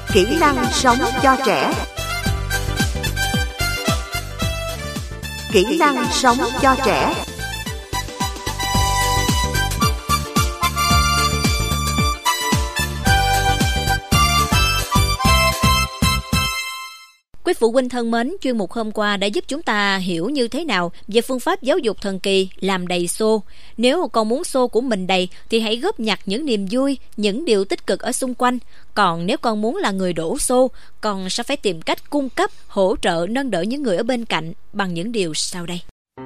Kỹ năng sống cho trẻ. Kỹ năng sống cho trẻ. Quý phụ huynh thân mến, chuyên mục hôm qua đã giúp chúng ta hiểu như thế nào về phương pháp giáo dục thần kỳ làm đầy xô. Nếu con muốn xô của mình đầy thì hãy góp nhặt những niềm vui, những điều tích cực ở xung quanh. Còn nếu con muốn là người đổ xô, con sẽ phải tìm cách cung cấp, hỗ trợ, nâng đỡ những người ở bên cạnh bằng những điều sau đây.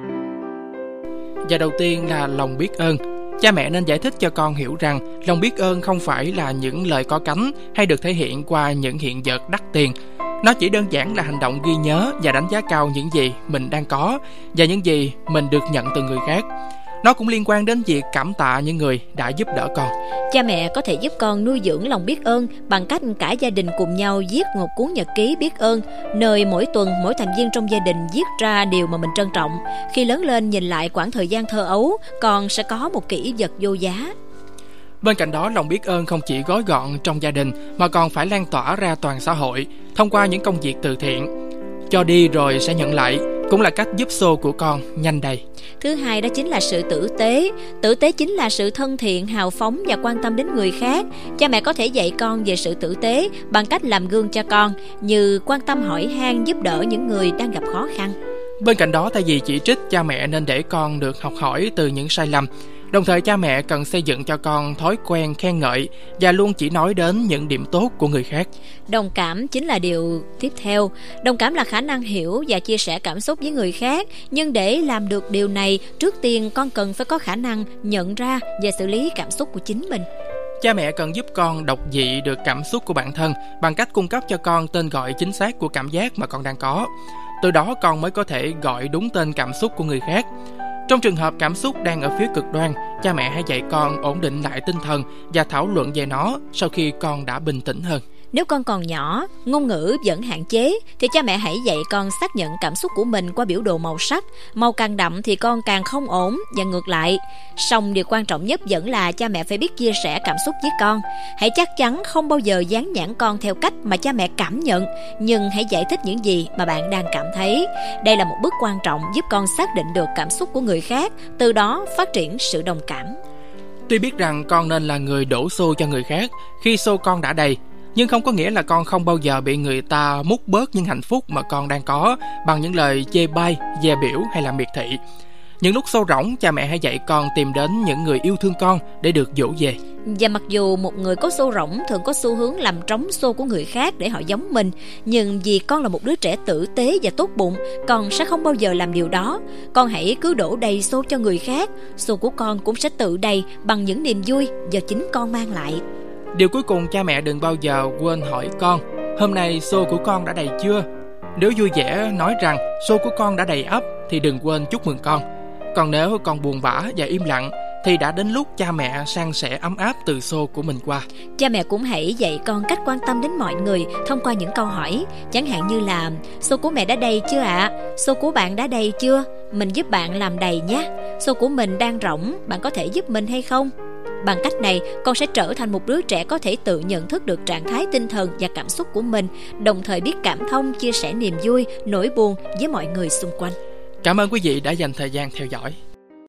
Và đầu tiên là lòng biết ơn. Cha mẹ nên giải thích cho con hiểu rằng lòng biết ơn không phải là những lời có cánh hay được thể hiện qua những hiện vật đắt tiền. Nó chỉ đơn giản là hành động ghi nhớ và đánh giá cao những gì mình đang có và những gì mình được nhận từ người khác. Nó cũng liên quan đến việc cảm tạ những người đã giúp đỡ con. Cha mẹ có thể giúp con nuôi dưỡng lòng biết ơn bằng cách cả gia đình cùng nhau viết một cuốn nhật ký biết ơn, nơi mỗi tuần mỗi thành viên trong gia đình viết ra điều mà mình trân trọng. Khi lớn lên nhìn lại quãng thời gian thơ ấu, con sẽ có một kỷ vật vô giá. Bên cạnh đó, lòng biết ơn không chỉ gói gọn trong gia đình mà còn phải lan tỏa ra toàn xã hội thông qua những công việc từ thiện. Cho đi rồi sẽ nhận lại cũng là cách giúp xô của con nhanh đầy. Thứ hai đó chính là sự tử tế. Tử tế chính là sự thân thiện, hào phóng và quan tâm đến người khác. Cha mẹ có thể dạy con về sự tử tế bằng cách làm gương cho con, như quan tâm hỏi han, giúp đỡ những người đang gặp khó khăn. Bên cạnh đó, thay vì chỉ trích, cha mẹ nên để con được học hỏi từ những sai lầm. Đồng thời, cha mẹ cần xây dựng cho con thói quen khen ngợi và luôn chỉ nói đến những điểm tốt của người khác. Đồng cảm chính là điều tiếp theo. Đồng cảm là khả năng hiểu và chia sẻ cảm xúc với người khác. Nhưng để làm được điều này, trước tiên con cần phải có khả năng nhận ra và xử lý cảm xúc của chính mình. Cha mẹ cần giúp con đọc vị được cảm xúc của bản thân bằng cách cung cấp cho con tên gọi chính xác của cảm giác mà con đang có. Từ đó con mới có thể gọi đúng tên cảm xúc của người khác. Trong trường hợp cảm xúc đang ở phía cực đoan, cha mẹ hãy dạy con ổn định lại tinh thần và thảo luận về nó sau khi con đã bình tĩnh hơn. Nếu con còn nhỏ, ngôn ngữ vẫn hạn chế, thì cha mẹ hãy dạy con xác nhận cảm xúc của mình qua biểu đồ màu sắc. Màu càng đậm thì con càng không ổn và ngược lại. Song điều quan trọng nhất vẫn là cha mẹ phải biết chia sẻ cảm xúc với con. Hãy chắc chắn không bao giờ dán nhãn con theo cách mà cha mẹ cảm nhận, nhưng hãy giải thích những gì mà bạn đang cảm thấy. Đây là một bước quan trọng giúp con xác định được cảm xúc của người khác, từ đó phát triển sự đồng cảm. Tuy biết rằng con nên là người đổ xô cho người khác khi xô con đã đầy, nhưng không có nghĩa là con không bao giờ bị người ta múc bớt những hạnh phúc mà con đang có bằng những lời chê bai, dè biểu hay là miệt thị. Những lúc xô rỗng, cha mẹ hãy dạy con tìm đến những người yêu thương con để được dỗ về. Và mặc dù một người có xô rỗng thường có xu hướng làm trống xô của người khác để họ giống mình, nhưng vì con là một đứa trẻ tử tế và tốt bụng, con sẽ không bao giờ làm điều đó. Con hãy cứ đổ đầy xô cho người khác, xô của con cũng sẽ tự đầy bằng những niềm vui do chính con mang lại. Điều cuối cùng, cha mẹ đừng bao giờ quên hỏi con: hôm nay xô của con đã đầy chưa? Nếu vui vẻ nói rằng xô của con đã đầy ắp thì đừng quên chúc mừng con. Còn nếu con buồn bã và im lặng thì đã đến lúc cha mẹ san sẻ ấm áp từ xô của mình qua. Cha mẹ cũng hãy dạy con cách quan tâm đến mọi người thông qua những câu hỏi, chẳng hạn như là: xô của mẹ đã đầy chưa ạ? Xô của bạn đã đầy chưa? Mình giúp bạn làm đầy nhé. Xô của mình đang rỗng, bạn có thể giúp mình hay không? Bằng cách này, con sẽ trở thành một đứa trẻ có thể tự nhận thức được trạng thái tinh thần và cảm xúc của mình, đồng thời biết cảm thông, chia sẻ niềm vui, nỗi buồn với mọi người xung quanh. Cảm ơn quý vị đã dành thời gian theo dõi.